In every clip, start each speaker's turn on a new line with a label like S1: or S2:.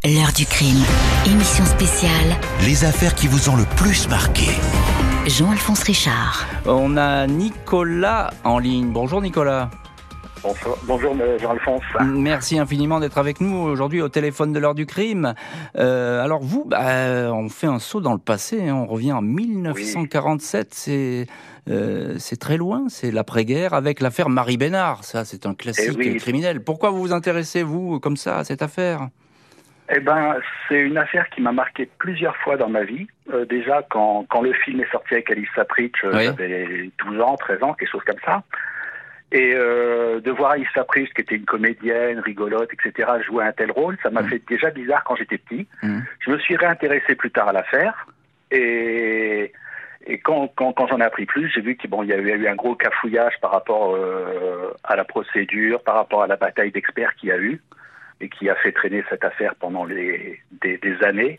S1: L'heure du crime, émission spéciale.
S2: Les affaires qui vous ont le plus marqué.
S1: Jean-Alphonse Richard.
S3: On a Nicolas en ligne. Bonjour Nicolas.
S4: Bonjour Jean-Alphonse.
S3: Merci infiniment d'être avec nous aujourd'hui au téléphone de l'heure du crime. Alors vous, on fait un saut dans le passé, on revient en 1947, oui. C'est très loin, c'est l'après-guerre avec l'affaire Marie Bénard. Ça, c'est un classique criminel. Pourquoi vous vous intéressez, vous, comme ça, à cette affaire ?
S4: C'est une affaire qui m'a marqué plusieurs fois dans ma vie. Déjà, quand le film est sorti avec Alice Sapritch, j'avais 12 ans, 13 ans, quelque chose comme ça. Et de voir Alice Sapritch, qui était une comédienne, rigolote, etc., jouer un tel rôle, ça m'a fait déjà bizarre quand j'étais petit. Je me suis réintéressé plus tard à l'affaire. Et quand j'en ai appris plus, j'ai vu qu'il y a eu un gros cafouillage par rapport à la procédure, par rapport à la bataille d'experts qu'il y a eu, et qui a fait traîner cette affaire pendant des années.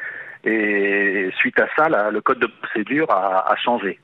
S4: Et suite à ça, le code de procédure a changé.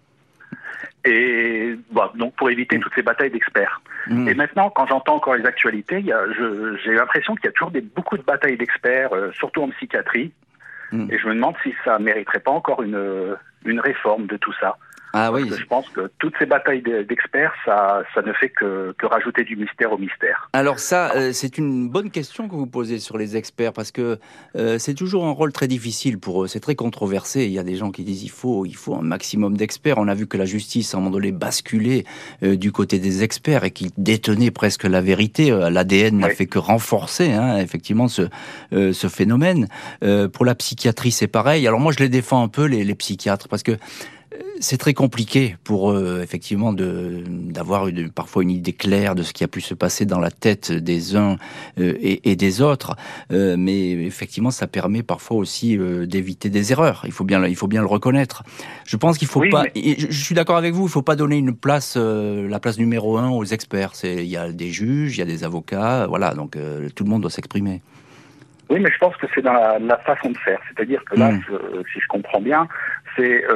S4: Et donc pour éviter toutes ces batailles d'experts. Et maintenant, quand j'entends encore les actualités, j'ai l'impression qu'il y a toujours beaucoup de batailles d'experts, surtout en psychiatrie. Et je me demande si ça mériterait pas encore une réforme de tout ça.
S3: Ah
S4: Parce
S3: oui.
S4: que je pense que toutes ces batailles d'experts, ça ne fait que rajouter du mystère au mystère.
S3: Alors ça, c'est une bonne question que vous posez sur les experts, parce que c'est toujours un rôle très difficile pour eux. C'est très controversé. Il y a des gens qui disent il faut un maximum d'experts. On a vu que la justice, à un moment donné, basculait du côté des experts et qui détenait presque la vérité. L'ADN n'a fait que renforcer, effectivement, ce phénomène. Pour la psychiatrie, c'est pareil. Alors moi, je les défends un peu, les psychiatres, parce que c'est très compliqué pour eux, effectivement, d'avoir parfois une idée claire de ce qui a pu se passer dans la tête des uns et des autres. Mais effectivement, ça permet parfois aussi d'éviter des erreurs. Il faut bien le reconnaître. Je pense qu'il faut pas. Mais... Je suis d'accord avec vous. Il faut pas donner la place numéro 1 aux experts. Il y a des juges, il y a des avocats. Voilà, donc tout le monde doit s'exprimer.
S4: Oui, mais je pense que c'est dans la façon de faire. C'est-à-dire que là, si je comprends bien, c'est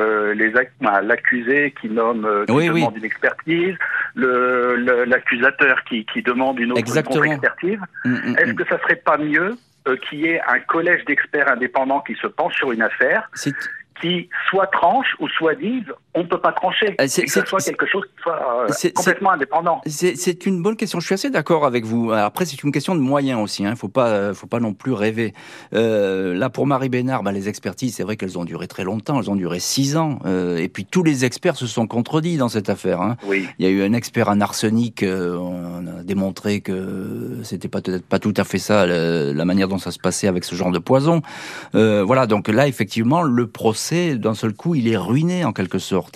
S4: l'accusé qui demande une expertise, l'accusateur qui demande une autre contre-expertise. Est-ce que ça serait pas mieux qu'il y ait un collège d'experts indépendants qui se penche sur une affaire, qui soit tranche ou soit dise on ne peut pas trancher, que ce soit quelque chose qui soit complètement indépendant.
S3: C'est une bonne question, je suis assez d'accord avec vous. Après, c'est une question de moyens aussi, il faut pas non plus rêver. Là, pour Marie Bénard, les expertises, c'est vrai qu'elles ont duré très longtemps, elles ont duré 6 ans, et puis tous les experts se sont contredits dans cette affaire.
S4: Oui.
S3: Il y a eu un expert en arsenic, on a démontré que c'était peut-être pas tout à fait ça, la manière dont ça se passait avec ce genre de poison. Voilà, donc là, effectivement, le procès, d'un seul coup, il est ruiné en quelque sorte.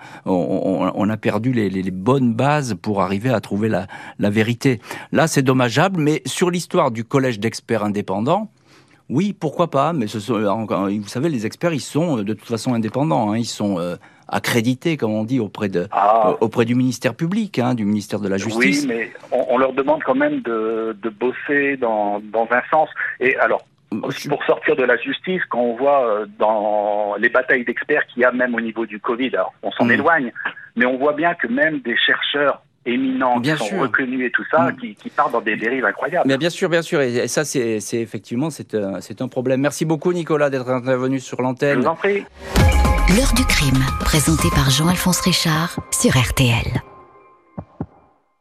S3: On a perdu les bonnes bases pour arriver à trouver la vérité. Là, c'est dommageable, mais sur l'histoire du collège d'experts indépendants, oui, pourquoi pas, mais vous savez, les experts, ils sont de toute façon indépendants, ils sont accrédités, comme on dit, auprès du ministère public, du ministère de la Justice.
S4: Oui, mais on leur demande quand même de bosser dans un sens. Et alors, pour sortir de la justice, quand on voit dans les batailles d'experts qu'il y a même au niveau du Covid, alors on s'en éloigne, mais on voit bien que même des chercheurs éminents qui sont reconnus et tout ça, qui partent dans des dérives incroyables.
S3: Mais bien sûr, et ça c'est effectivement c'est un problème. Merci beaucoup Nicolas d'être intervenu sur l'antenne.
S4: Je vous en prie.
S1: L'heure du crime, présentée par Jean-Alphonse Richard sur RTL.